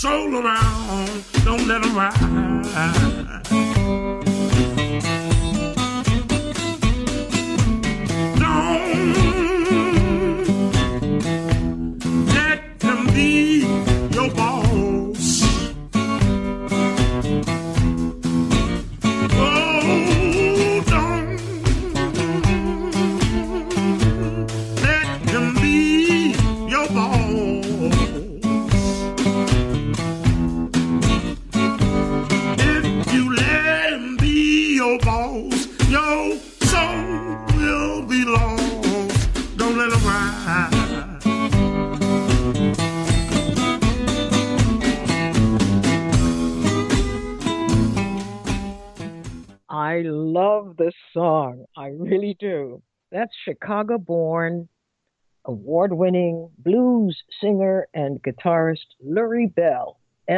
soul around, don't let them ride. Don't let them be your boss. Oh, don't let them be your boss. If you let them be your boss, your soul will be lost. Don't let them ride. I love this song. I really do. That's Chicago-born, award-winning blues singer and guitarist Lurie Bell,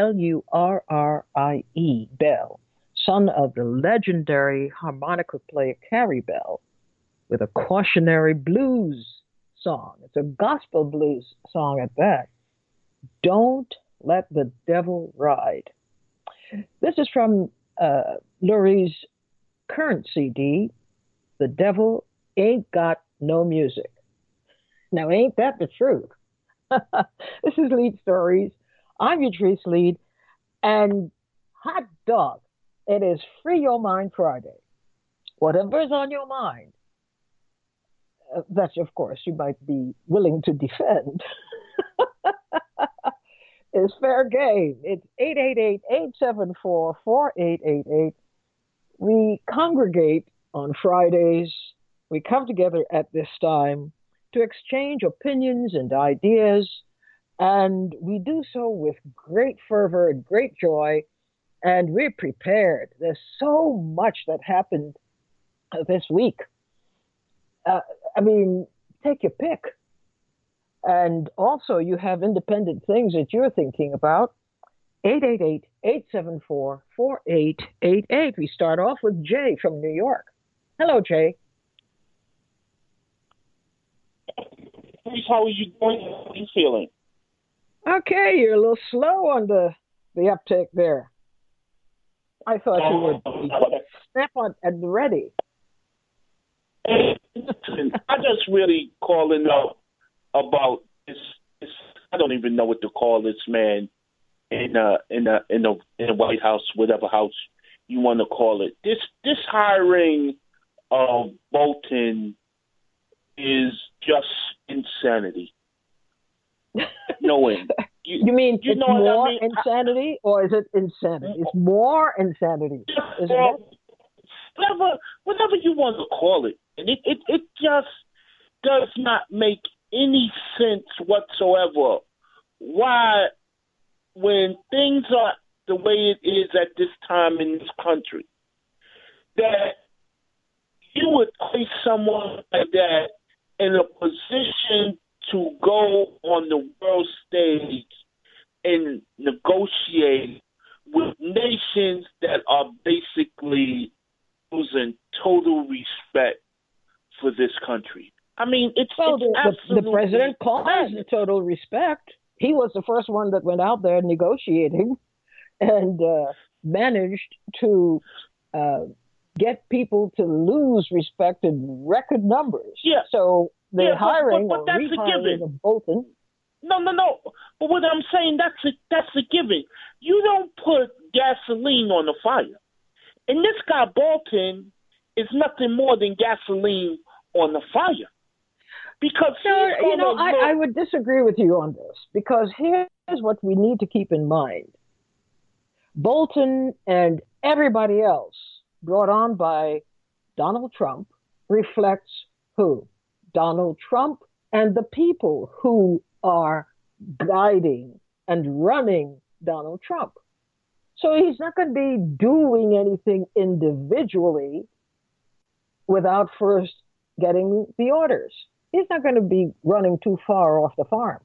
Lurrie Bell, son of the legendary harmonica player Carrie Bell, with a cautionary blues song. It's a gospel blues song at that. Don't Let the Devil Ride. This is from Lurie's current CD, The Devil Ain't Got No Music. Now, ain't that the truth? This is Lead Stories. I'm Yatrice Lead, and hot dog, it is Free Your Mind Friday. Whatever's on your mind, that, of course, you might be willing to defend, is fair game. It's 888-874-4888. We congregate on Fridays. We come together at this time to exchange opinions and ideas, and we do so with great fervor and great joy, and we're prepared. There's so much that happened this week. Take your pick. And also, you have independent things that you're thinking about. 888-874-4888. We start off with Jay from New York. Hello, Jay. How are you doing? How are you feeling? Okay, you're a little slow on the uptake there. I thought you would snap on and ready. I just really calling out about this. I don't even know what to call this man in the White House, whatever house you want to call it. This hiring of Bolton is just insanity. No end. You mean you it's know more what I mean? insanity, or is it insanity? It's more insanity, isn't it? Whatever you want to call it. And it just does not make any sense whatsoever. Why, when things are the way it is at this time in this country, that you would place someone like that in a position to go on the world stage and negotiate with nations that are basically losing total respect for this country. I mean, it's the president calls the total respect. He was the first one that went out there negotiating and managed to get people to lose respect in record numbers. Yeah. So the hiring but or that's a rehiring given. of Bolton. No. But what I'm saying, that's a given. You don't put gasoline on the fire. And this guy Bolton is nothing more than gasoline on the fire. Because I would disagree with you on this, because here's what we need to keep in mind. Bolton and everybody else brought on by Donald Trump reflects who? Donald Trump and the people who are guiding and running Donald Trump. So he's not going to be doing anything individually without first getting the orders. He's not going to be running too far off the farm.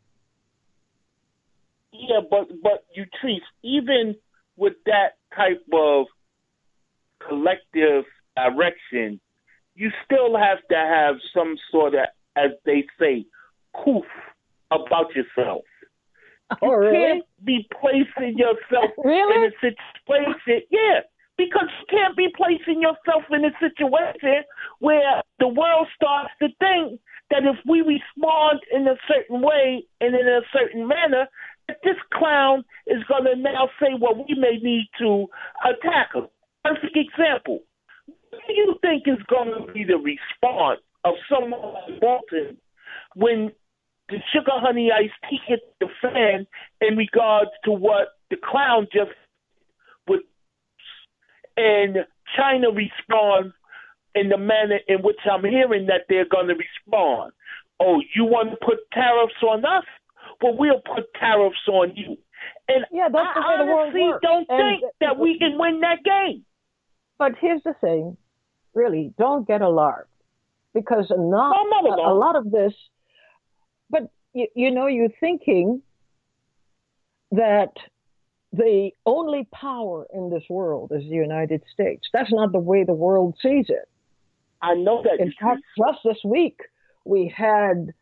Yeah, but Yatrice, even with that type of collective direction, you still have to have some sort of, as they say, proof about yourself. You really? can't be placing yourself Really? in a situation. Yeah, because you can't be placing yourself in a situation where the world starts to think that if we respond in a certain way and in a certain manner, that this clown is going to now say, well, we may need to attack him. Perfect example. What do you think is going to be the response of someone like Bolton when the sugar honey iced tea hit the fan in regards to what the clown just would, and China responds in the manner in which I'm hearing that they're going to respond? Oh, you want to put tariffs on us? Well, we'll put tariffs on you. And Yeah, that's the way I the world honestly works. don't And think that we can win that game. But here's the thing, really, don't get alarmed, because I'm not a alone. lot of this. But you're thinking that the only power in this world is the United States. That's not the way the world sees it. I know that. In fact, just this week, we had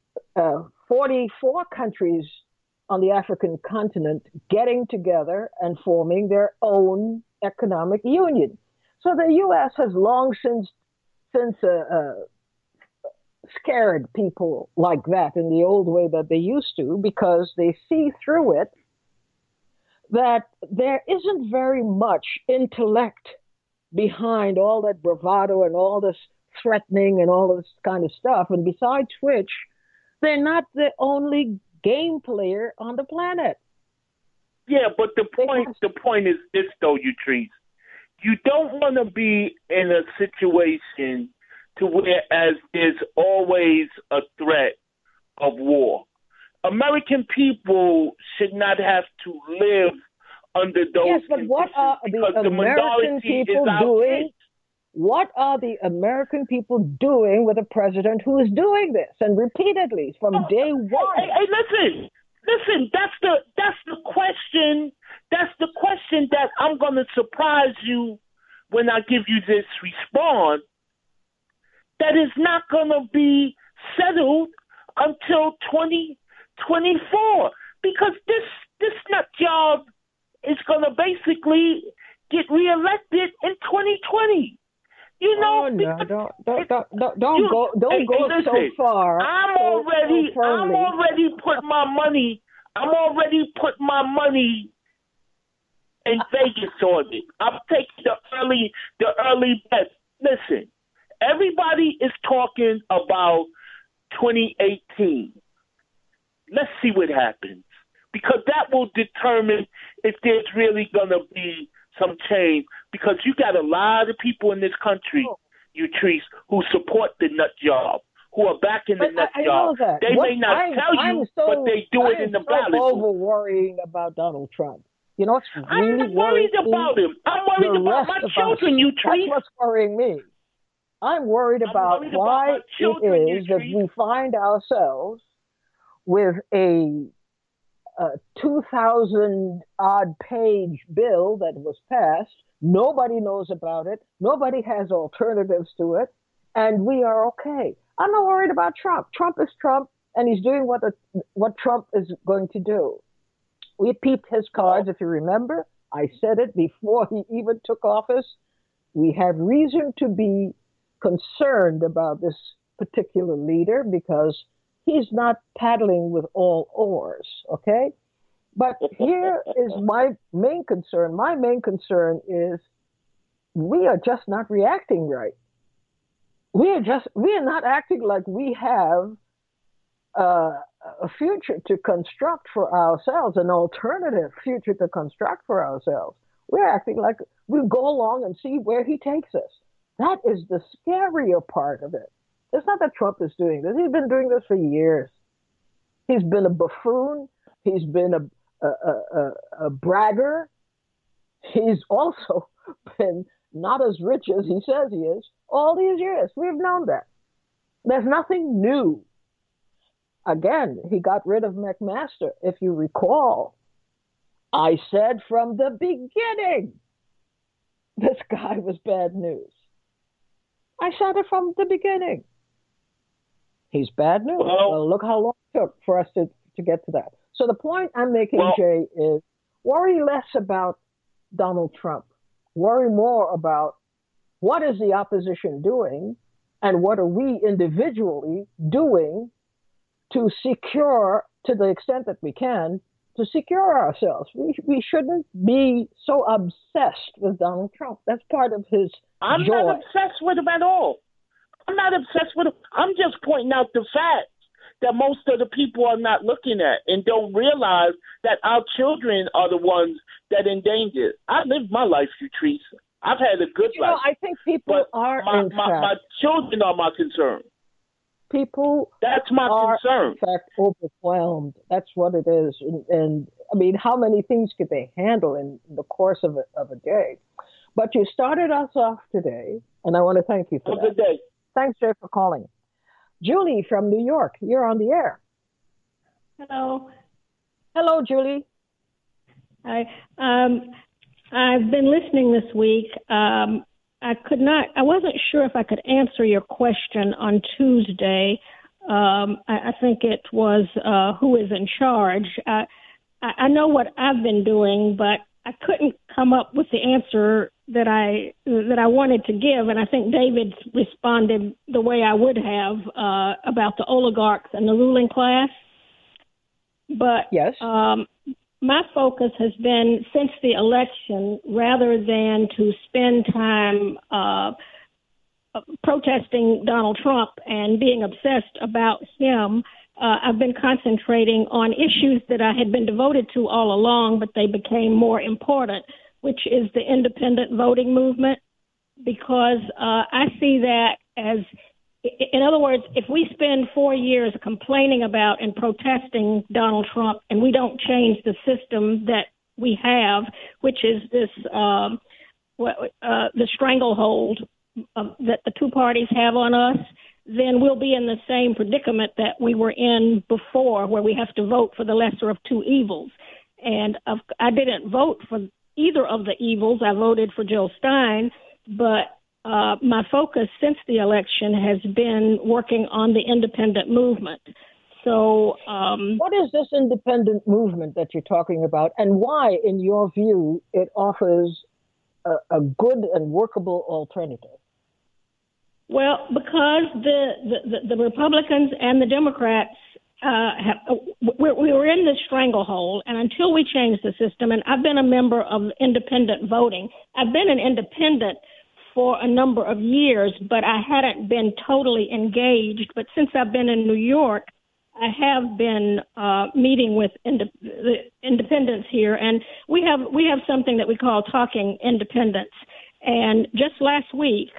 44 countries on the African continent getting together and forming their own economic union. So the U.S. has long since scared people like that in the old way that they used to, because they see through it that there isn't very much intellect behind all that bravado and all this threatening and all this kind of stuff. And besides which, they're not the only game player on the planet. Yeah, but the point is this, though, Utrice. You don't want to be in a situation to where as there's always a threat of war. American people should not have to live under those Yes, but what are the American people doing? What are the American people doing with a president who is doing this, and repeatedly from day one? Hey, listen. That's the question. That's the question that I'm going to surprise you when I give you this response. That is not going to be settled until 2024, because this nut job is going to basically get reelected in 2020. You know, oh, no, don't go so far. I'm already put my money in Vegas on it. I'm taking the early bet. Listen, everybody is talking about 2018. Let's see what happens, because that will determine if there's really going to be some change, because you got a lot of people in this country, Utrice, who support the nut job, who are backing the nut job. They may not tell you, but they do it in the ballot. I'm over worrying about Donald Trump. You know what's really I'm not worried about him. I'm worried about my children, Utrice. That's what's worrying me. I'm worried about why it is that we find ourselves with a 2,000-odd page bill that was passed. Nobody knows about it. Nobody has alternatives to it. And we are okay. I'm not worried about Trump. Trump is Trump, and he's doing what Trump is going to do. We peeped his cards, if you remember. I said it before he even took office. We have reason to be concerned about this particular leader because he's not paddling with all oars, okay? But here is my main concern. My main concern is we are just not reacting right. We are not acting like we have a future to construct for ourselves, an alternative future to construct for ourselves. We're acting like we'll go along and see where he takes us. That is the scarier part of it. It's not that Trump is doing this. He's been doing this for years. He's been a buffoon. He's been a bragger. He's also been not as rich as he says he is all these years. We've known that. There's nothing new. Again, he got rid of McMaster. If you recall, I said from the beginning, this guy was bad news. I said it from the beginning. He's bad news. Well, look how long it took for us to get to that. So the point I'm making, Jay, is worry less about Donald Trump. Worry more about what is the opposition doing and what are we individually doing to secure, to the extent that we can, to secure ourselves. We shouldn't be so obsessed with Donald Trump. That's part of his I'm joy. not obsessed with him at all. I'm not obsessed with him. I'm just pointing out the fact that most of the people are not looking at and don't realize that our children are the ones that endanger. I lived my life, Utrice. I've had a good life. I think people are, my children are my concern. People That's my concern. In fact, overwhelmed. That's what it is. And I mean, how many things could they handle in the course of a day? But you started us off today, and I want to thank you for that. Have a good day. Thanks, Jay, for calling. Julie from New York, you're on the air. Hello. Hello, Julie. Hi. I've been listening this week. I wasn't sure if I could answer your question on Tuesday. I think it was who is in charge. I know what I've been doing, but I couldn't come up with the answer that I wanted to give, and I think David responded the way I would have about the oligarchs and the ruling class. But yes. My focus has been since the election, rather than to spend time protesting Donald Trump and being obsessed about him, I've been concentrating on issues that I had been devoted to all along, but they became more important, which is the independent voting movement, because I see that as, in other words, if we spend 4 years complaining about and protesting Donald Trump and we don't change the system that we have, which is this the stranglehold that the two parties have on us, then we'll be in the same predicament that we were in before, where we have to vote for the lesser of two evils. And I didn't vote for either of the evils. I voted for Jill Stein, but my focus since the election has been working on the independent movement. So what is this independent movement that you're talking about, and why, in your view, it offers a good and workable alternative? Well, because the Republicans and the Democrats we were in this stranglehold, and until we change the system, and I've been a member of independent voting. I've been an independent for a number of years, but I hadn't been totally engaged. But since I've been in New York, I have been meeting with the independents here, and we have something that we call Talking Independence. And just last week,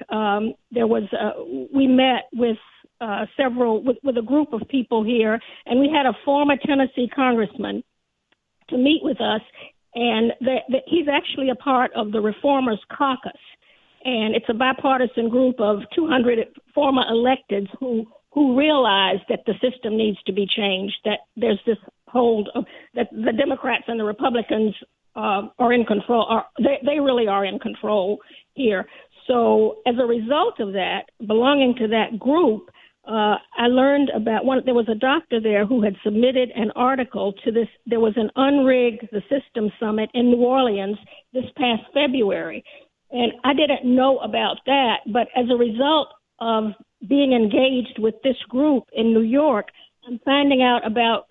we met with with a group of people here, and we had a former Tennessee congressman to meet with us, and he's actually a part of the Reformers Caucus, and it's a bipartisan group of 200 former electeds who realize that the system needs to be changed, that there's this hold of, that the Democrats and the Republicans are in control. They really are in control here. So as a result of that, belonging to that group, I learned about there was a doctor there who had submitted an article to this. There was an Unrig the System Summit in New Orleans this past February. And I didn't know about that. But as a result of being engaged with this group in New York, I'm finding out about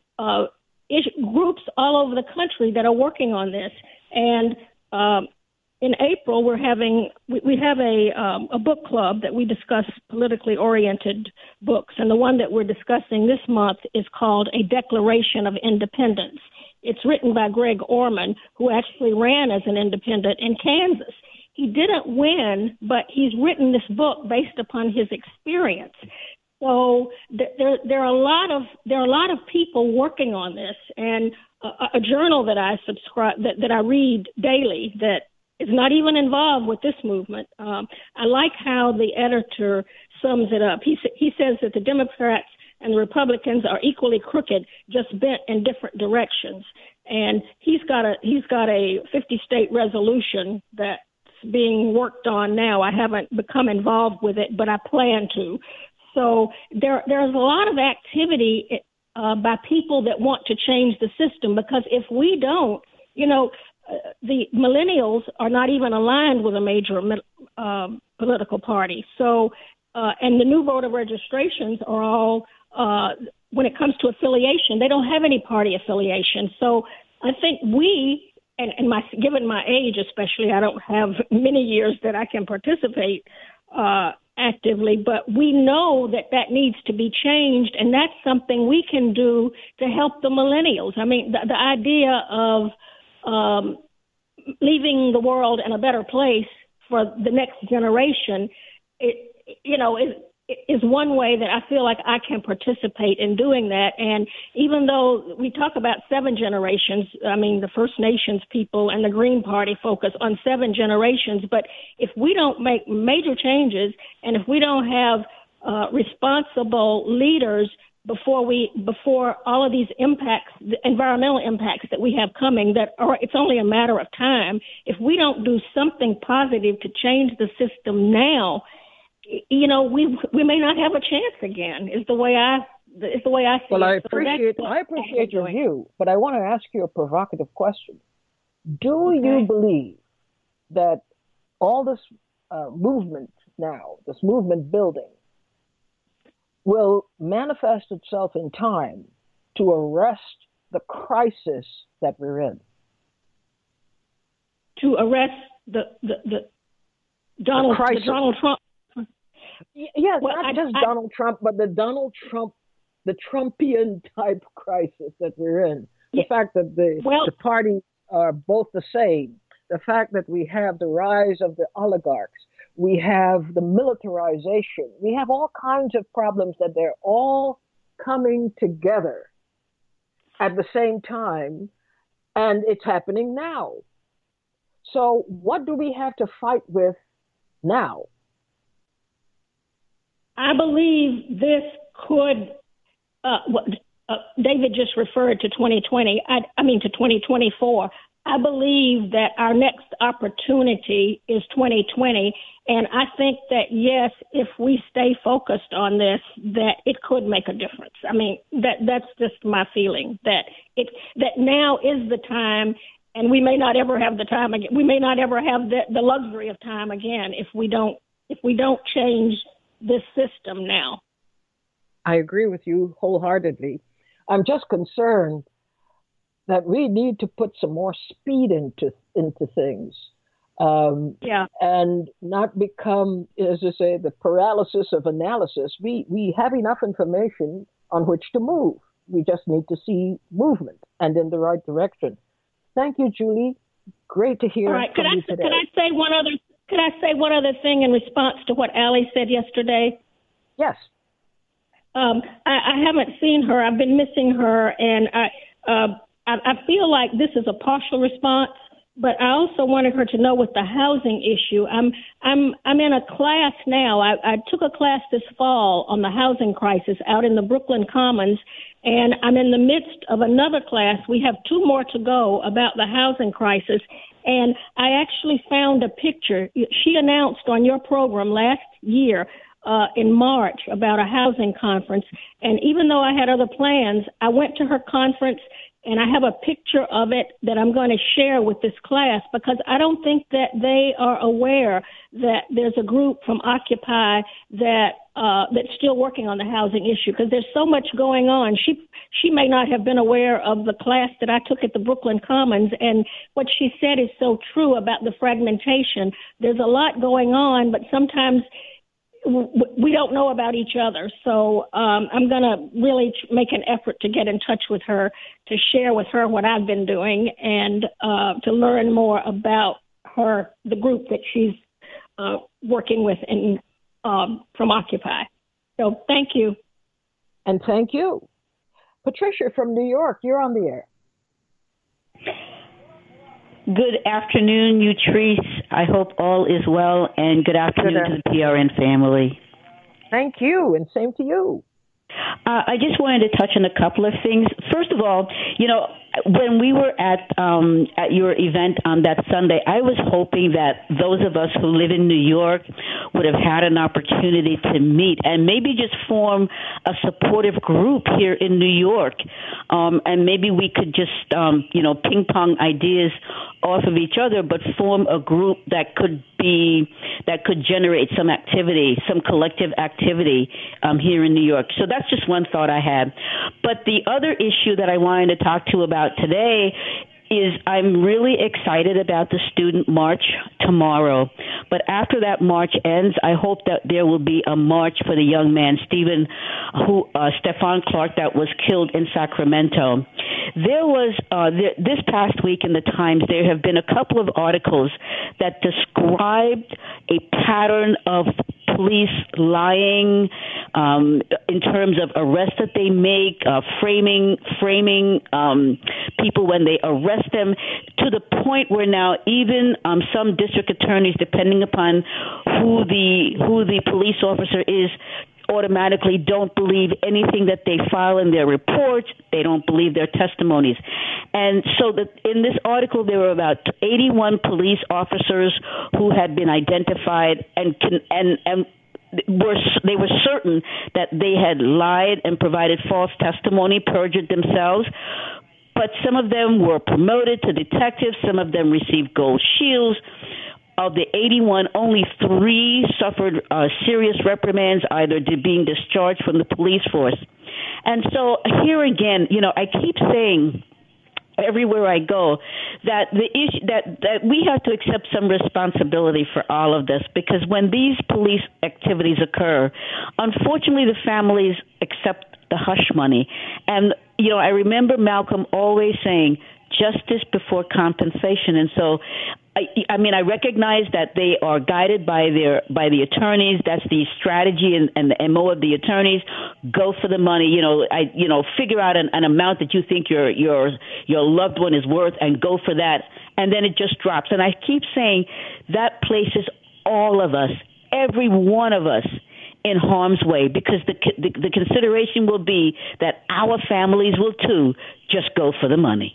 groups all over the country that are working on this. And in April, we have a book club that we discuss politically oriented books, and the one that we're discussing this month is called A Declaration of Independence. It's written by Greg Orman, who actually ran as an independent in Kansas. He didn't win, but he's written this book based upon his experience. So there are a lot of people working on this, and a journal that I subscribe that I read daily that is not even involved with this movement. I like how the editor sums it up. He says that the Democrats and the Republicans are equally crooked, just bent in different directions. And he's got a 50-state resolution that's being worked on now. I haven't become involved with it, but I plan to. So there's a lot of activity by people that want to change the system. Because if we don't, the millennials are not even aligned with a major political party. So, and the new voter registrations are all, when it comes to affiliation, they don't have any party affiliation. So I think we, and given my age especially, I don't have many years that I can participate actively, but we know that needs to be changed, and that's something we can do to help the millennials. I mean, the idea of leaving the world in a better place for the next generation, is one way that I feel like I can participate in doing that. And even though we talk about 7 generations, I mean, the First Nations people and the Green Party focus on 7 generations, but if we don't make major changes and if we don't have responsible leaders before all of these impacts, the environmental impacts that we have coming, it's only a matter of time. If we don't do something positive to change the system now, we may not have a chance again. Is the way I see it. Well, I appreciate your view, but I want to ask you a provocative question. Do you believe that all this movement now, this movement building, will manifest itself in time to arrest the crisis that we're in? To arrest the Donald Trump. Yeah, not just Donald Trump, but the Trumpian type crisis that we're in. The fact that the parties are both the same. The fact that we have the rise of the oligarchs. We have the militarization. We have all kinds of problems that they're all coming together at the same time, and it's happening now. So what do we have to fight with now? I believe this could, David just referred to 2020, to 2024. I believe that our next opportunity is 2020. And I think that, yes, if we stay focused on this, that it could make a difference. I mean, that's just my feeling, that now is the time, and we may not ever have the time again. We may not ever have the luxury of time again if we don't change this system now. I agree with you wholeheartedly. I'm just concerned that we need to put some more speed into things. And not become, as I say, the paralysis of analysis. We have enough information on which to move. We just need to see movement and in the right direction. Thank you, Julie. Great to hear from you today. Could I say one other thing in response to what Allie said yesterday? Yes. I haven't seen her. I've been missing her, and I feel like this is a partial response. But I also wanted her to know with the housing issue. I'm in a class now. I took a class this fall on the housing crisis out in the Brooklyn Commons, and I'm in the midst of another class. We have 2 more to go about the housing crisis. And I actually found a picture. She announced on your program last year in March about a housing conference. And even though I had other plans, I went to her conference, and I have a picture of it that I'm going to share with this class, because I don't think that they are aware that there's a group from Occupy that's still working on the housing issue, because there's so much going on. She may not have been aware of the class that I took at the Brooklyn Commons, and what she said is so true about the fragmentation. There's a lot going on, but sometimes we don't know about each other. So I'm going to really make an effort to get in touch with her, to share with her what I've been doing, and to learn more about the group that she's working with from Occupy. So thank you. And thank you. Patricia from New York, you're on the air. Good afternoon, Utrice. I hope all is well, and good afternoon to the PRN family. Thank you, and same to you. I just wanted to touch on a couple of things. First of all, when we were at your event on that Sunday, I was hoping that those of us who live in New York would have had an opportunity to meet and maybe just form a supportive group here in New York, and maybe we could just ping pong ideas off of each other, but form a group that could generate some activity, some collective activity here in New York. So that's just one thought I had. But the other issue that I wanted to talk to about today is I'm really excited about the student march tomorrow. But after that march ends, I hope that there will be a march for the young man, Stephon Clark, that was killed in Sacramento. There was, this past week in the Times, there have been a couple of articles that described a pattern of police lying in terms of arrests that they make, framing people when they arrest them, to the point where now even some district attorneys, depending upon who the police officer is, automatically don't believe anything that they file in their reports. They don't believe their testimonies. And so in this article, there were about 81 police officers who had been identified and they were certain that they had lied and provided false testimony, perjured themselves. But some of them were promoted to detectives. Some of them received gold shields. Of the 81, only 3 suffered serious reprimands, either being discharged from the police force. And so here again, I keep saying everywhere I go that the issue that we have to accept some responsibility for all of this, because when these police activities occur, unfortunately the families accept the hush money. And I remember Malcolm always saying justice before compensation. And so I recognize that they are guided by the attorneys. That's the strategy and the MO of the attorneys. Go for the money. Figure out an amount that you think your loved one is worth, and go for that. And then it just drops. And I keep saying that places all of us, every one of us, in harm's way, because the consideration will be that our families will too just go for the money.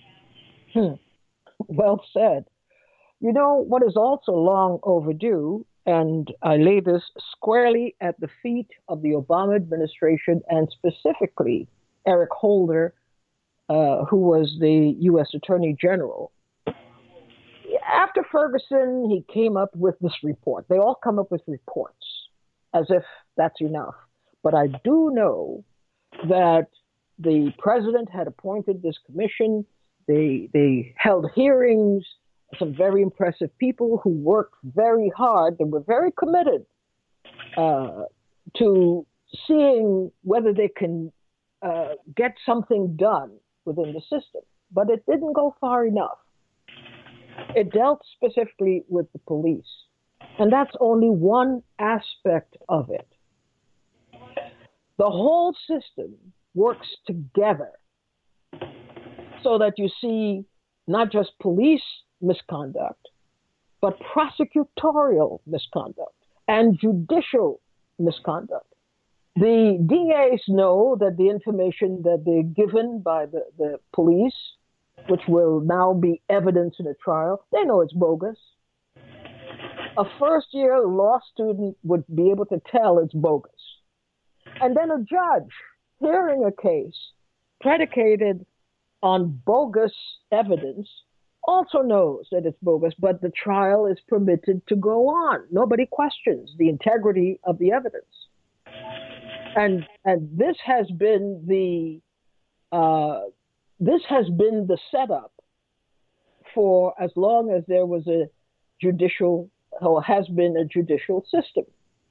Well said. What is also long overdue, and I lay this squarely at the feet of the Obama administration, and specifically Eric Holder, who was the U.S. Attorney General. After Ferguson, he came up with this report. They all come up with reports as if that's enough. But I do know that the president had appointed this commission. They held hearings. Some very impressive people who worked very hard. They were very committed to seeing whether they can get something done within the system. But it didn't go far enough. It dealt specifically with the police. And that's only one aspect of it. The whole system works together so that you see not just police misconduct, but prosecutorial misconduct and judicial misconduct. The DAs know that the information that they're given by the police, which will now be evidence in a trial, they know it's bogus. A first-year law student would be able to tell it's bogus. And then a judge hearing a case predicated on bogus evidence also knows that it's bogus, but the trial is permitted to go on. Nobody questions the integrity of the evidence. And this has been the setup for as long as there was a judicial, or has been a judicial system.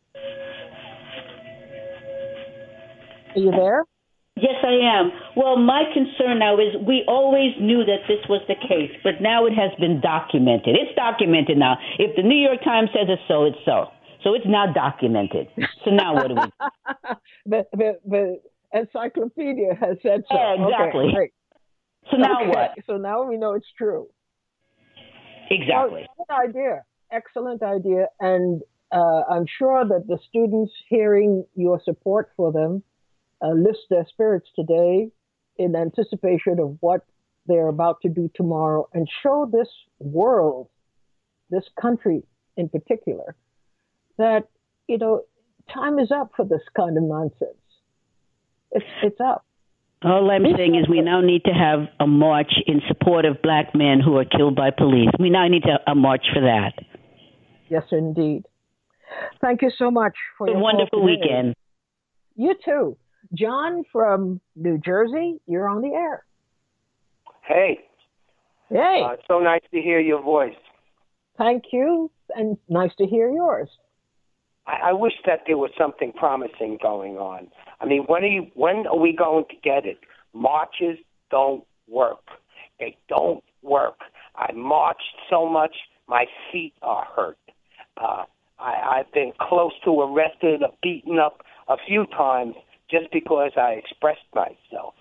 Are you there? Yes, I am. Well, my concern now is we always knew that this was the case, but now it has been documented. It's documented now. If the New York Times says it's so, it's so. So it's now documented. So now what do we do? The encyclopedia has said so. Yeah, exactly. Okay, great. So now what? So now we know it's true. Exactly. Well, excellent idea. And I'm sure that the students hearing your support for them lift their spirits today in anticipation of what they're about to do tomorrow and show this world, this country in particular, that, time is up for this kind of nonsense. It's up. All I'm saying is we now need to have a march in support of black men who are killed by police. We now need a march for that. Yes, indeed. Thank you so much for your wonderful weekend. You too. John from New Jersey, you're on the air. Hey. Hey. So nice to hear your voice. Thank you, and nice to hear yours. I wish that there was something promising going on. I mean, when are we going to get it? Marches don't work. They don't work. I marched so much, my feet are hurt. I've been close to arrested or beaten up a few times just because I expressed myself.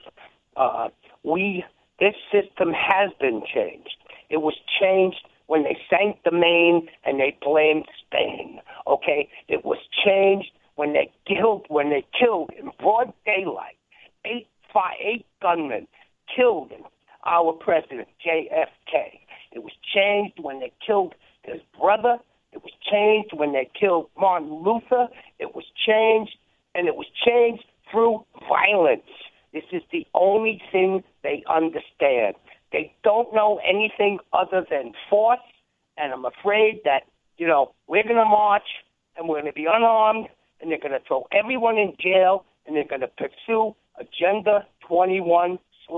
This system has been changed. It was changed when they sank the Maine and they blamed Spain. Okay, it was changed when they killed in broad daylight, eight gunmen killed our president JFK. It was changed when they killed his brother. It was changed when they killed Martin Luther. It was changed, and it was changed through violence. This is the only thing they understand. They don't know anything other than force, and I'm afraid that, we're going to march, and we're going to be unarmed, and they're going to throw everyone in jail, and they're going to pursue Agenda 21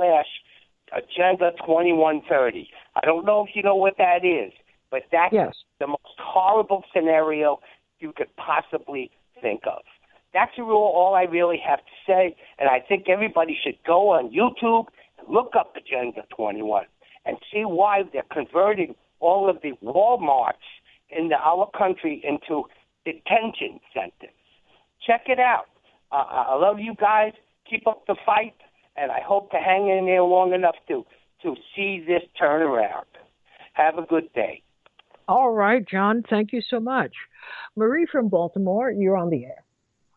/ Agenda 2130. I don't know if you know what that is, but that's the most horrible scenario you could possibly think of. That's all I really have to say, and I think everybody should go on YouTube and look up Agenda 21 and see why they're converting all of the Walmarts in our country into detention centers. Check it out. I love you guys. Keep up the fight, and I hope to hang in there long enough to see this turnaround. Have a good day. All right, John. Thank you so much. Marie from Baltimore, you're on the air.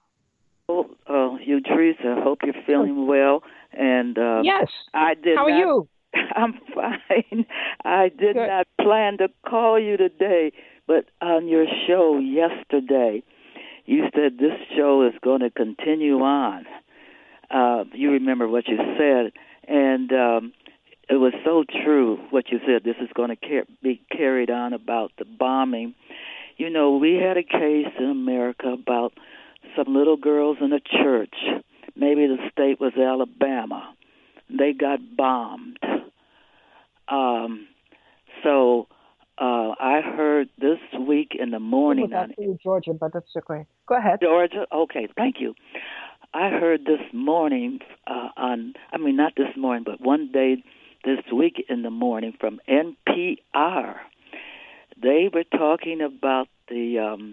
You, Teresa, hope you're feeling well. And yes. I did. How are you? I'm fine. I did not plan to call you today, but on your show yesterday, you said this show is going to continue on. You remember what you said, and it was so true what you said. This is going to be carried on about the bombing. We had a case in America about some little girls in a church. Maybe the state was Alabama. They got bombed. So I heard this week in the morning. Georgia, but that's okay. Go ahead. Georgia? Okay, thank you. I heard this morning not this morning, but one day this week in the morning from NPR. They were talking about the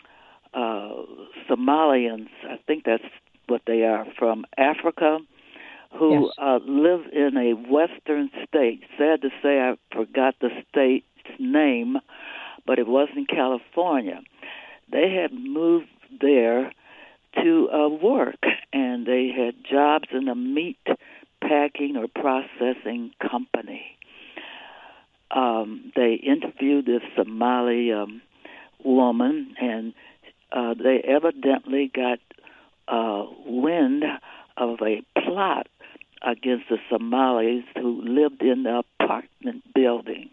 Somalians, I think that's what they are, from Africa, who live in a western state. Sad to say, I forgot the state's name, but it was in California. They had moved there to work, and they had jobs in a meat packing or processing company. They interviewed this Somali woman, and they evidently got wind of a plot against the Somalis who lived in the apartment building.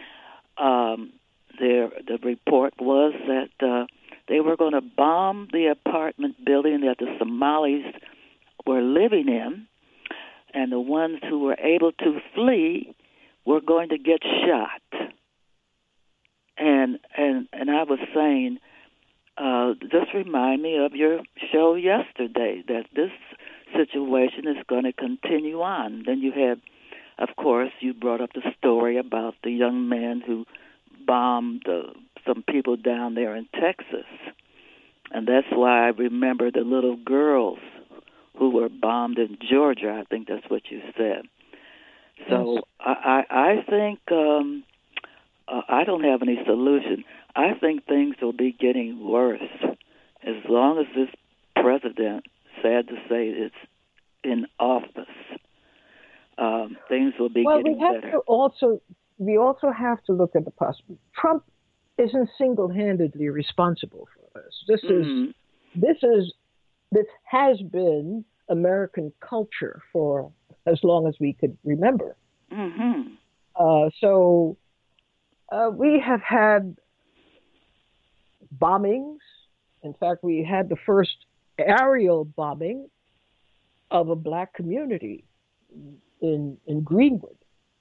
The report was that they were going to bomb the apartment building that the Somalis were living in, and the ones who were able to flee were going to get shot. And I was saying, just remind me of your show yesterday, that this situation is going to continue on. Then you had, of course, you brought up the story about the young man who bombed some people down there in Texas. And that's why I remember the little girls who were bombed in Georgia. I think that's what you said. So I think I don't have any solution. I think things will be getting worse as long as this president, sad to say, is in office. things will be well, getting better. We also have to look at the possibility. Trump isn't single-handedly responsible for this. This has been American culture for as long as we could remember. Mm-hmm. So we have had bombings. In fact, we had the first aerial bombing of a black community in Greenwood,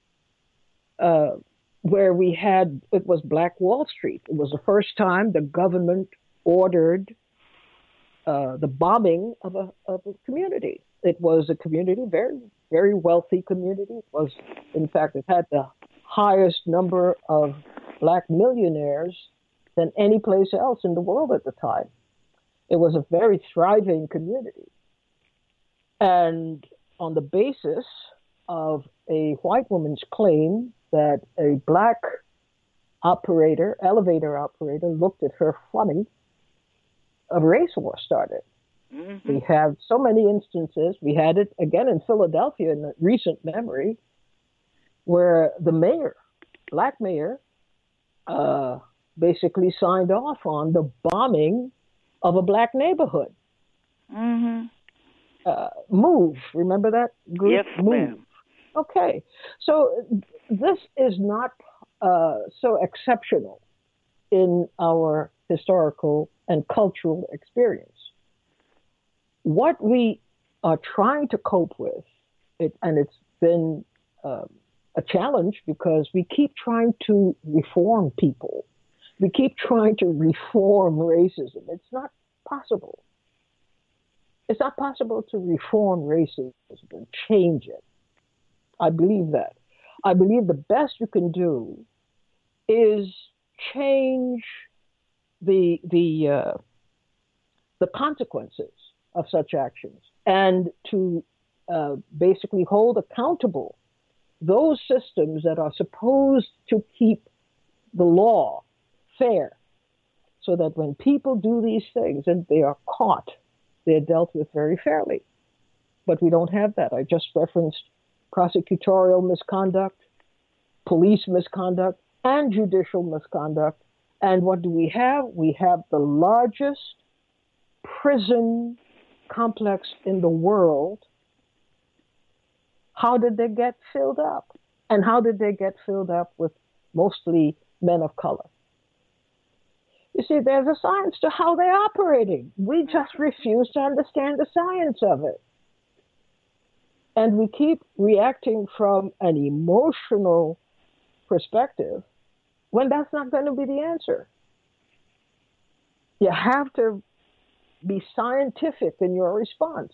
where it was Black Wall Street. It was the first time the government ordered the bombing of a community. It was a community, very, very wealthy community. It was, in fact, it had the highest number of black millionaires than any place else in the world at the time. It was a very thriving community. And on the basis of a white woman's claim that a black elevator operator, looked at her funny, a race war started. Mm-hmm. We have so many instances. We had it again in Philadelphia in recent memory, where the mayor, black mayor, basically signed off on the bombing of a black neighborhood. Mm-hmm. Move, remember that group? Yes, Move. ma'am. Okay, so this is not so exceptional in our historical and cultural experience. What we are trying to cope with, and it's been a challenge because we keep trying to reform people. We keep trying to reform racism. It's not possible. It's not possible to reform racism and change it. I believe that. I believe the best you can do is change the consequences of such actions, and to basically hold accountable those systems that are supposed to keep the law fair, so that when people do these things and they are caught, they're dealt with very fairly. But we don't have that. I just referenced prosecutorial misconduct, police misconduct, and judicial misconduct. And what do we have? We have the largest prison complex in the world. How did they get filled up? And how did they get filled up with mostly men of color? You see, there's a science to how they're operating. We just refuse to understand the science of it. And we keep reacting from an emotional perspective when that's not going to be the answer. You have to be scientific in your response.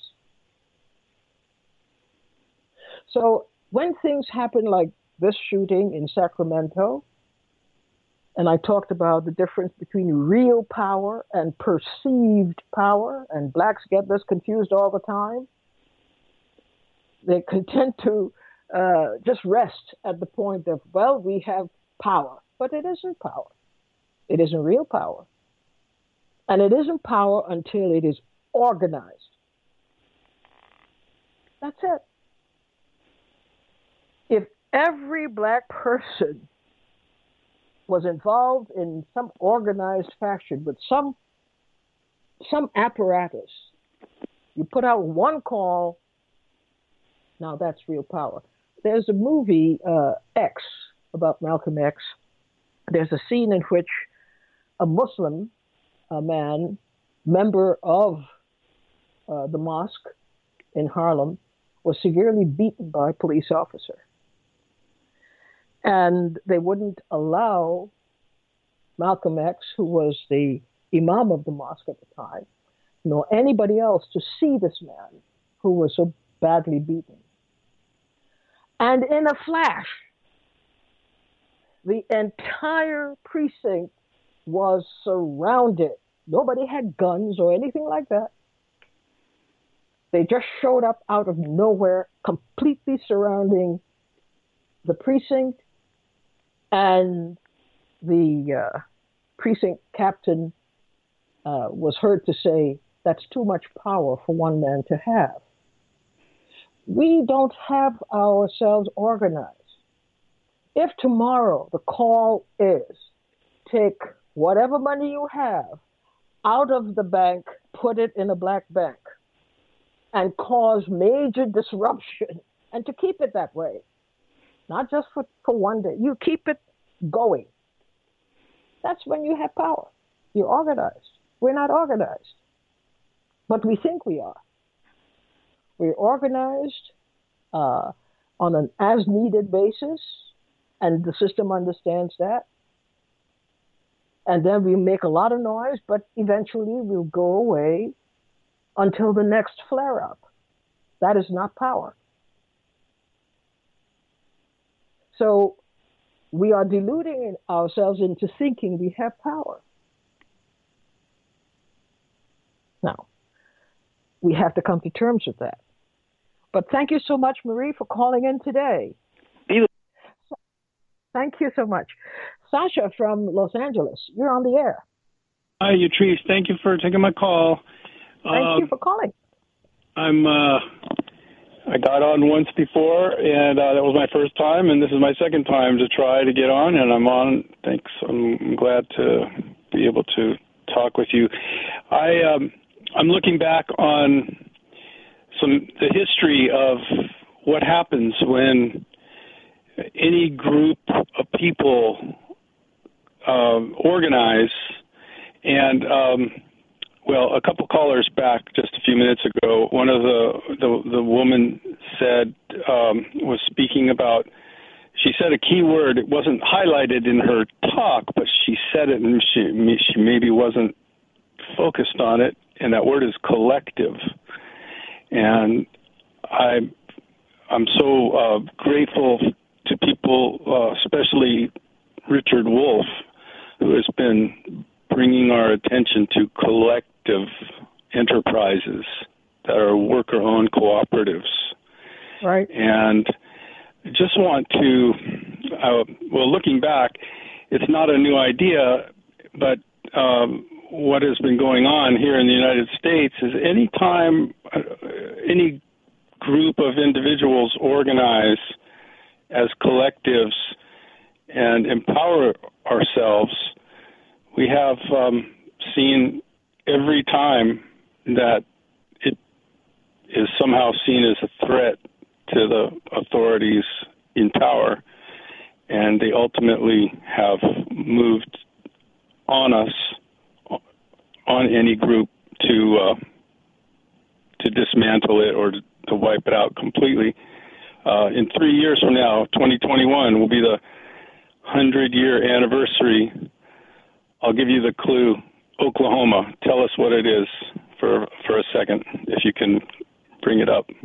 So when things happen like this shooting in Sacramento, and I talked about the difference between real power and perceived power, and blacks get this confused all the time. They're content to just rest at the point of, well, we have power. But it isn't power. It isn't real power. And it isn't power until it is organized. That's it. If every black person was involved in some organized fashion with some apparatus, you put out one call, now that's real power. There's a movie, X, about Malcolm X. There's a scene in which a Muslim man, member of the mosque in Harlem, was severely beaten by a police officer. And they wouldn't allow Malcolm X, who was the imam of the mosque at the time, nor anybody else to see this man who was so badly beaten. And in a flash, the entire precinct was surrounded. Nobody had guns or anything like that. They just showed up out of nowhere, completely surrounding the precinct. And the precinct captain was heard to say, that's too much power for one man to have. We don't have ourselves organized. If tomorrow the call is take whatever money you have out of the bank, put it in a black bank, and cause major disruption, and to keep it that way, not just for one day, you keep it going. That's when you have power. You're organized. We're not organized, but we think we are. We're organized on an as-needed basis, and the system understands that. And then we make a lot of noise, but eventually we'll go away until the next flare-up. That is not power. So we are deluding ourselves into thinking we have power. Now, we have to come to terms with that. But thank you so much, Marie, for calling in today. Thank you so much. Sasha from Los Angeles, you're on the air. Hi, Yatrice. Thank you for taking my call. Thank you for calling. I got on once before, and that was my first time, and this is my second time to try to get on, and I'm on. Thanks. I'm glad to be able to talk with you. I'm looking back on the history of what happens when any group of people organize, and a couple callers back just a few minutes ago, one of the woman said was speaking about. She said a key word. It wasn't highlighted in her talk, but she said it, and she maybe wasn't focused on it. And that word is collective. And I'm so grateful to people, especially Richard Wolff, who has been bringing our attention to collective enterprises that are worker-owned cooperatives. Right. And I just want to, looking back, it's not a new idea, but what has been going on here in the United States is any time any group of individuals organize as collectives and empower ourselves, we have seen every time that it is somehow seen as a threat to the authorities in power, and they ultimately have moved on us, on any group, to dismantle it or to wipe it out completely. In 3 years from now, 2021 will be the 100-year anniversary. I'll give you the clue. Oklahoma. Tell us what it is for a second, if you can bring it up.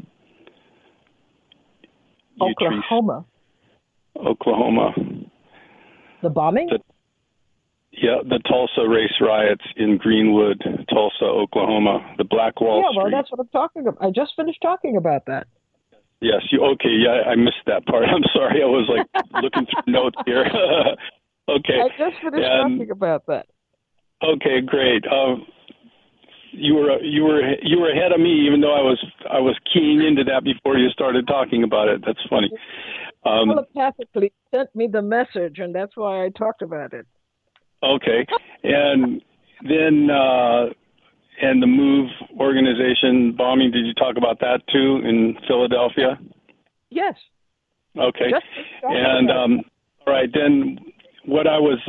Oklahoma. Oklahoma. The bombing? The Tulsa race riots in Greenwood, Tulsa, Oklahoma. The Black Wall Street. Yeah, well, that's what I'm talking about. I just finished talking about that. Yes, I missed that part. I'm sorry. I was looking through notes here. Okay. I just finished talking about that. Okay, great. You were ahead of me, even though I was keying into that before you started talking about it. That's funny. Telepathically sent me the message, and that's why I talked about it. Okay, and then and the MOVE organization bombing. Did you talk about that too in Philadelphia? Yes. Okay, and all right. Then what I was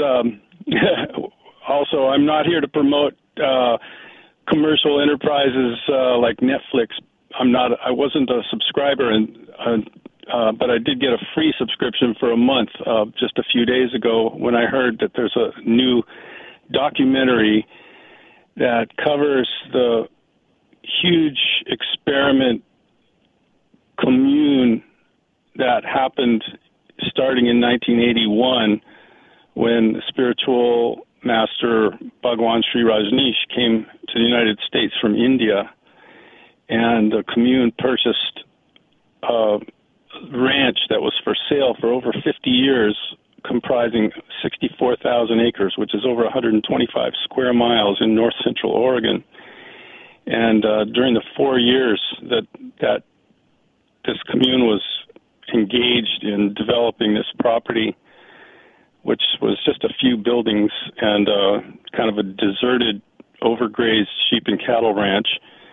also, I'm not here to promote commercial enterprises like Netflix. I wasn't a subscriber, but I did get a free subscription for a month just a few days ago when I heard that there's a new documentary that covers the huge experiment commune that happened starting in 1981 when spiritual master Bhagwan Sri Rajneesh came to the United States from India, and the commune purchased a ranch that was for sale for over 50 years, comprising 64,000 acres, which is over 125 square miles in north central Oregon. And during the 4 years that this commune was engaged in developing this property, which was just a few buildings and kind of a deserted, overgrazed sheep and cattle ranch.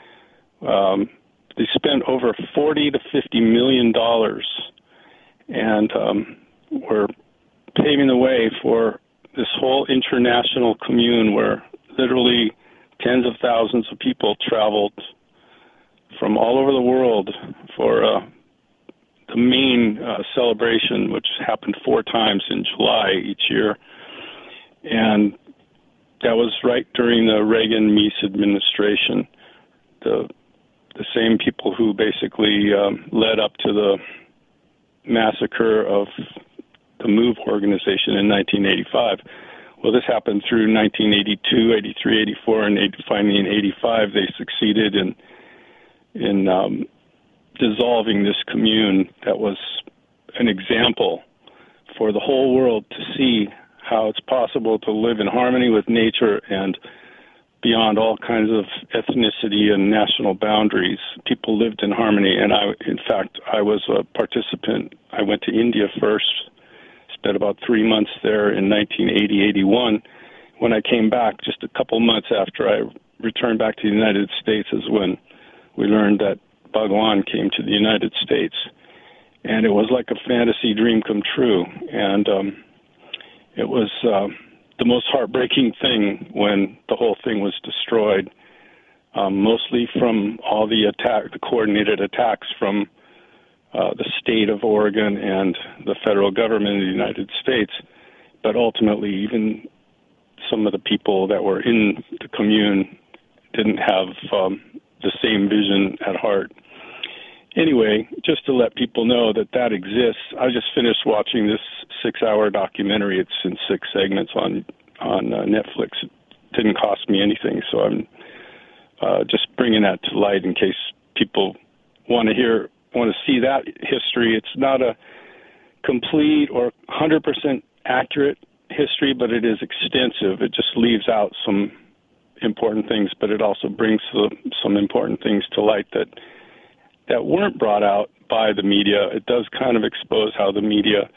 They spent over $40 to $50 million and were paving the way for this whole international commune where literally tens of thousands of people traveled from all over the world for the main celebration, which happened 4 times in July each year. And that was right during the Reagan-Meese administration. The same people who basically led up to the massacre of the MOVE organization in 1985. Well, this happened through 1982, 83, 84, and finally in 85 they succeeded in dissolving this commune that was an example for the whole world to see how it's possible to live in harmony with nature and beyond all kinds of ethnicity and national boundaries. People lived in harmony, and I was a participant. I went to India first, spent about 3 months there in 1980-81. When I came back, just a couple months after I returned back to the United States, is when we learned that Bhagwan came to the United States. And it was like a fantasy dream come true. And it was the most heartbreaking thing when the whole thing was destroyed, mostly from all the coordinated attacks from the state of Oregon and the federal government of the United States, but ultimately even some of the people that were in the commune didn't have the same vision at heart. Anyway, just to let people know that exists, I just finished watching this 6-hour documentary. It's in 6 segments on Netflix. It didn't cost me anything, so I'm just bringing that to light in case people want to see that history. It's not a complete or 100% accurate history, but it is extensive. It just leaves out some important things, but it also brings some important things to light that weren't brought out by the media. It does kind of expose how the media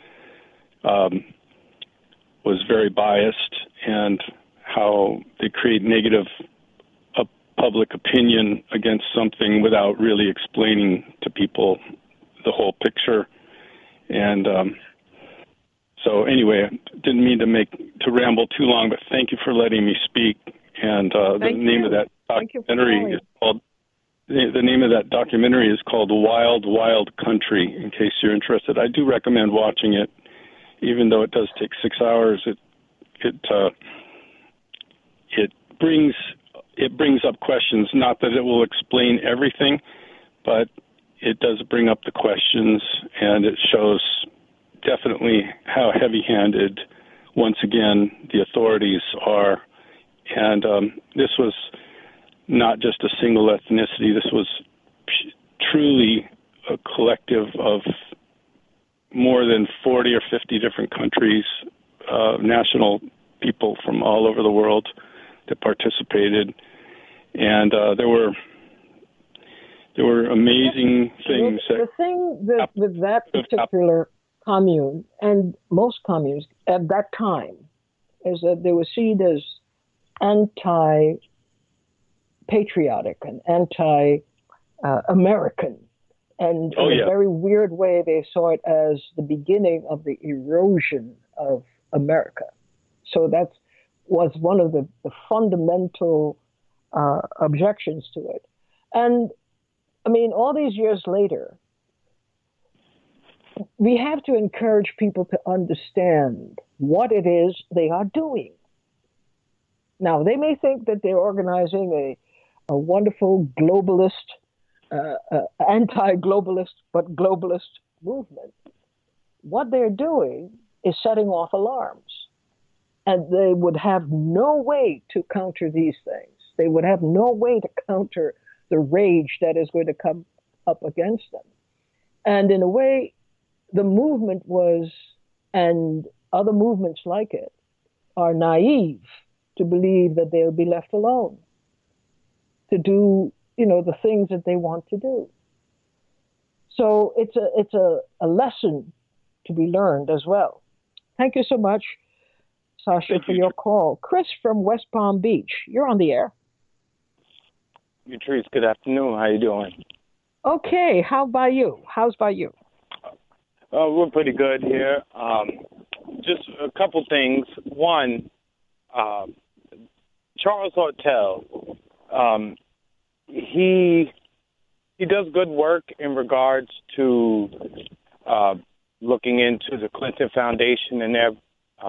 was very biased and how they create negative public opinion against something without really explaining to people the whole picture. And so anyway, I didn't mean to ramble too long, but thank you for letting me speak. And the name of that documentary is called Wild, Wild Country, in case you're interested. I do recommend watching it, even though it does take 6 hours. It brings up questions, not that it will explain everything, but it does bring up the questions, and it shows definitely how heavy-handed, once again, the authorities are. And this was not just a single ethnicity. This was truly a collective of more than 40 or 50 different countries, national people from all over the world that participated. And there were amazing things. The thing with that particular commune and most communes at that time is that they were seen as anti-patriotic and anti-American. And in a very weird way, they saw it as the beginning of the erosion of America. So that was one of the fundamental objections to it. And I mean, all these years later, we have to encourage people to understand what it is they are doing. Now, they may think that they're organizing a wonderful globalist, anti-globalist, but globalist movement. What they're doing is setting off alarms. And they would have no way to counter these things. They would have no way to counter the rage that is going to come up against them. And in a way, the movement was, and other movements like it, are naive to believe that they'll be left alone to do, the things that they want to do. So it's a lesson to be learned as well. Thank you so much, Sasha, for your call. Chris from West Palm Beach, you're on the air. Patrice, good afternoon. How you doing? Okay. How's by you? We're pretty good here. Just a couple things. One, Charles Hortel, he does good work in regards to looking into the Clinton Foundation and their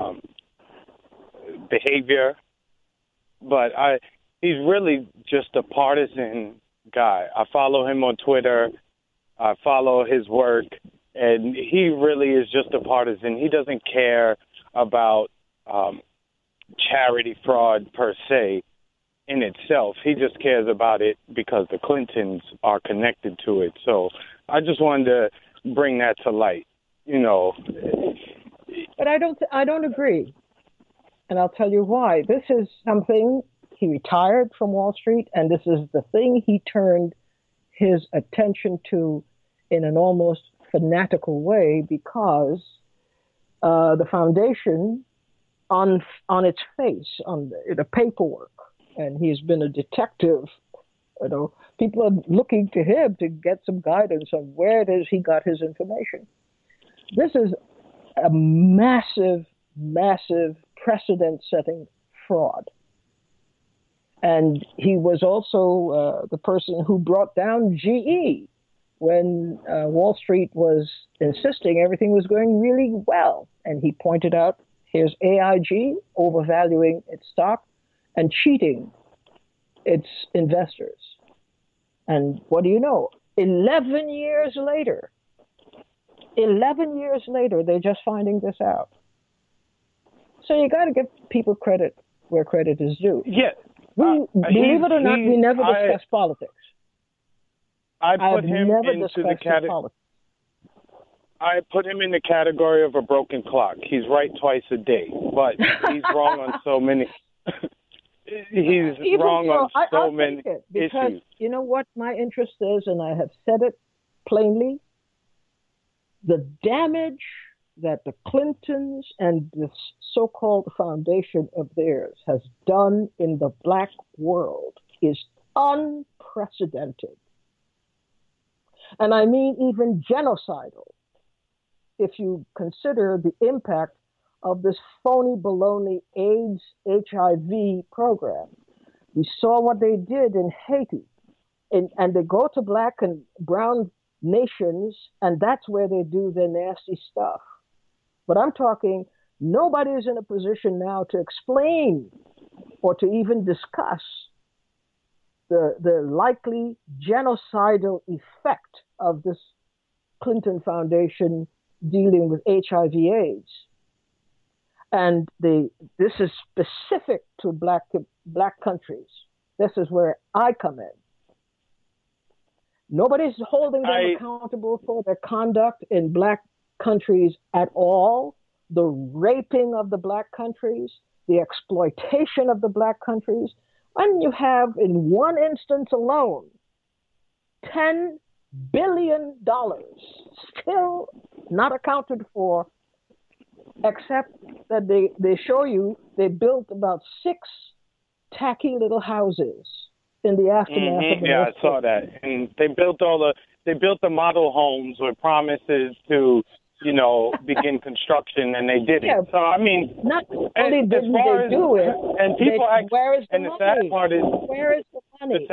behavior, but he's really just a partisan guy. I follow him on Twitter. I follow his work, and he really is just a partisan. He doesn't care about charity fraud per se in itself. He just cares about it because the Clintons are connected to it. So I just wanted to bring that to light, But I don't agree. And I'll tell you why. This is something he retired from Wall Street, and this is the thing he turned his attention to in an almost fanatical way, because the foundation, on its face, on the paperwork, and he's been a detective. People are looking to him to get some guidance on where it is he got his information. This is a massive, massive precedent-setting fraud. And he was also the person who brought down GE when Wall Street was insisting everything was going really well. And he pointed out, here's AIG overvaluing its stock and cheating its investors. And what do you know? 11 years later, they're just finding this out. So you got to give people credit where credit is due. Yeah. Believe it or not, we never discuss politics. I put him into the category. I put him in the category of a broken clock. He's right twice a day, but he's wrong on so many. He's wrong on so many because issues. You know what my interest is, and I have said it plainly. The damage that the Clintons and this so-called foundation of theirs has done in the black world is unprecedented. And I mean even genocidal, if you consider the impact of this phony baloney AIDS, HIV program. We saw what they did in Haiti. And they go to black and brown nations, and that's where they do their nasty stuff. But I'm talking, nobody is in a position now to explain or to even discuss the likely genocidal effect of this Clinton Foundation dealing with HIV/AIDS. And this is specific to black countries. This is where I come in. Nobody's holding them accountable for their conduct in black countries at all. The raping of the black countries, the exploitation of the black countries. And you have, in one instance alone, $10 billion still not accounted for, except that they show you they built about 6 tacky little houses in the aftermath of the I saw that. And they built the model homes with promises to, begin construction, and they didn't. Yeah, so I mean, not only didn't they do it, and people where is the and money? The sad part is, where is the money?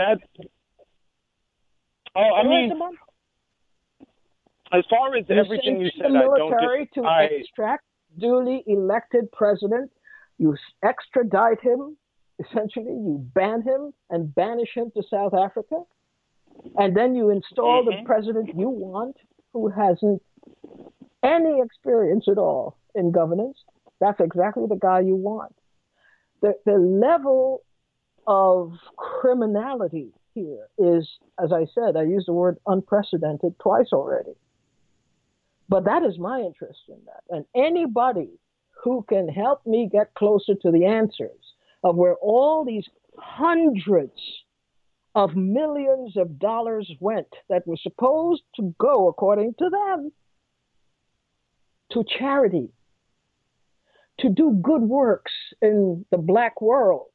As far as everything you said, the military to extract duly elected president, you extradite him. Essentially, you ban him and banish him to South Africa, and then you install the president you want, who hasn't any experience at all in governance. That's exactly the guy you want. The level of criminality here is, as I said, I used the word unprecedented twice already. But that is my interest in that. And anybody who can help me get closer to the answers of where all these hundreds of millions of dollars went that were supposed to go, according to them, to charity, to do good works in the black world.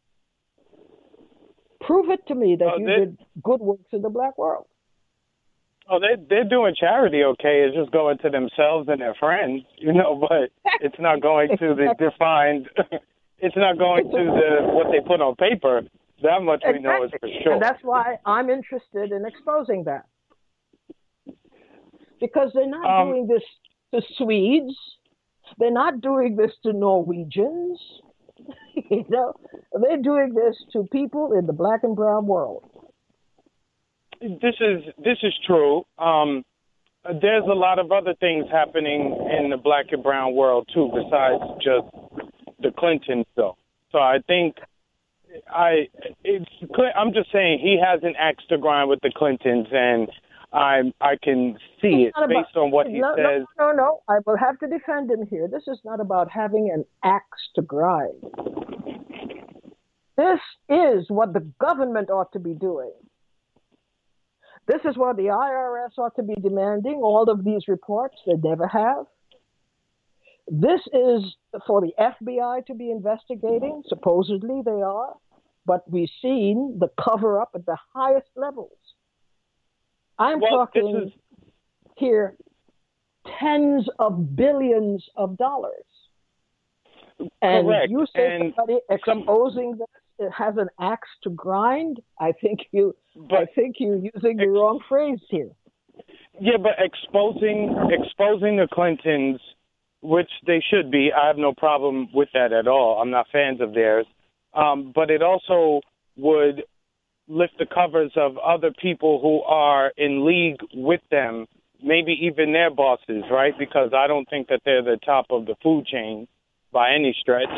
Prove it to me that you did good works in the black world. Oh, they're doing charity, okay. It's just going to themselves and their friends, but it's not going to the defined, it's not going to what they put on paper. That much we know is for sure. And that's why I'm interested in exposing that. Because they're not doing this to Swedes. They're not doing this to Norwegians. They're doing this to people in the black and brown world. This is true. There's a lot of other things happening in the black and brown world too, besides just the Clintons, though. So I think I'm just saying he has an axe to grind with the Clintons, and I can see it based on what he says. No. I will have to defend him here. This is not about having an axe to grind. This is what the government ought to be doing. This is what the IRS ought to be demanding, all of these reports they never have. This is for the FBI to be investigating. Supposedly they are. But we've seen the cover-up at the highest levels. I'm talking here tens of billions of dollars. And correct. You say somebody exposing this, it has an axe to grind. I think you're using the wrong phrase here. Yeah, but exposing the Clintons, which they should be, I have no problem with that at all. I'm not fans of theirs. But it also would lift the covers of other people who are in league with them, maybe even their bosses, right? Because I don't think that they're the top of the food chain by any stretch.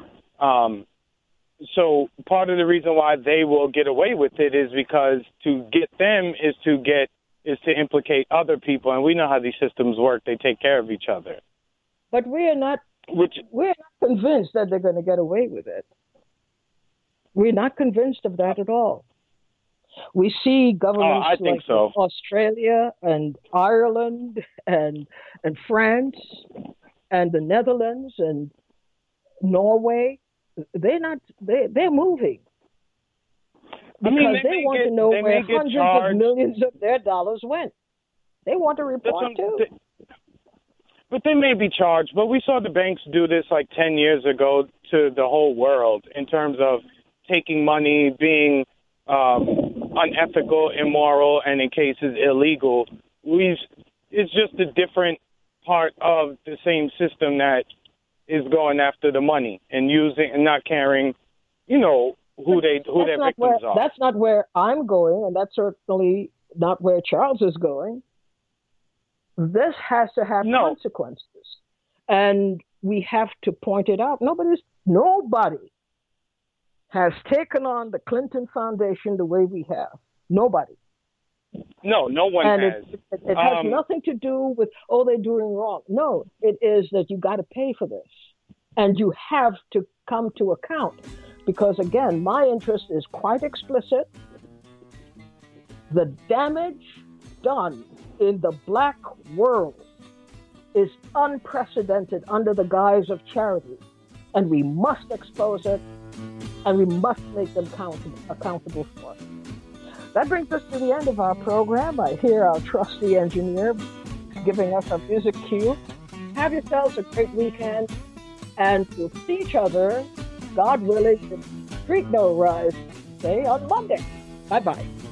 So part of the reason why they will get away with it is because to get them is to implicate other people, and we know how these systems work. They take care of each other. But we're not convinced that they're going to get away with it. We're not convinced of that at all. We see governments Australia and Ireland and France and the Netherlands and Norway. They're moving because they want to know where hundreds of millions of their dollars went. They want to report too. But they may be charged. But we saw the banks do this like 10 years ago to the whole world in terms of taking money, being unethical, immoral, and in cases illegal. It's just a different part of the same system that is going after the money and using and not caring, who their victims are. That's not where I'm going, and that's certainly not where Charles is going. This has to have consequences, and we have to point it out. Nobody has taken on the Clinton Foundation the way we have. Nobody. No one has. It has nothing to do with, they're doing wrong. No, it is that you got to pay for this. And you have to come to account. Because, again, my interest is quite explicit. The damage done in the black world is unprecedented under the guise of charity. And we must expose it. And we must make them accountable for it. That brings us to the end of our program. I hear our trusty engineer giving us a music cue. Have yourselves a great weekend, and we'll see each other, God willing, in Street No Rise Day on Monday. Bye-bye.